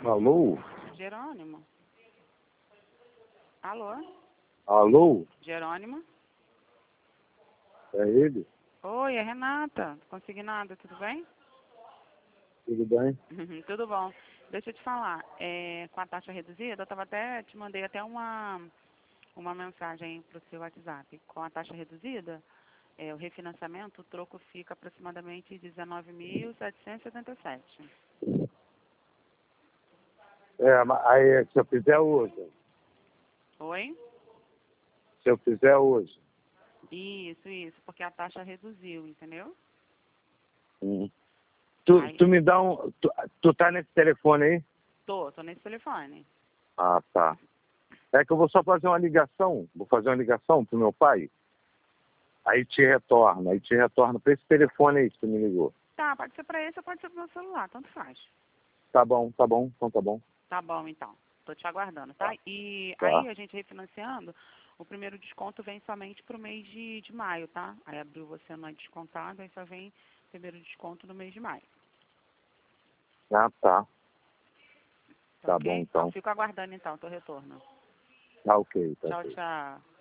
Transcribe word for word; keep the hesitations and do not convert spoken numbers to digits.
Alô? Jerônimo? Alô? Alô? Jerônimo? É ele? Oi, é Renata, consignada, tudo bem? Tudo bem? Tudo bom. Deixa eu te falar, é, com a taxa reduzida, eu tava até, te mandei até uma, uma mensagem para o seu WhatsApp. Com a taxa reduzida, é, o refinanciamento, o troco fica aproximadamente dezenove mil setecentos e setenta e sete. É, mas aí se eu fizer hoje, Oi? se eu fizer hoje. Isso, isso, porque a taxa reduziu, entendeu? Hum. Tu, Aí, tu me dá um. Tu, tu tá nesse telefone aí? tô, tô nesse telefone. Ah, tá. É que eu vou só fazer uma ligação. Vou fazer uma ligação pro meu pai. Aí te retorno. Aí te retorno pra esse telefone aí que tu me ligou. Tá, pode ser para esse ou pode ser pro meu celular, tanto faz. Tá bom, tá bom, então tá bom. Tá bom, então. Tô te aguardando, tá? Tá. E Tá. aí, a gente refinanciando, o primeiro desconto vem somente pro mês de, de maio, tá? Aí abril você não é descontado, aí só vem o primeiro desconto no mês de maio. Ah, tá. Tá Tá ok? bom, Então, então. fico aguardando, então, teu retorno. Tá ok, tá Tchau, ok. tchau.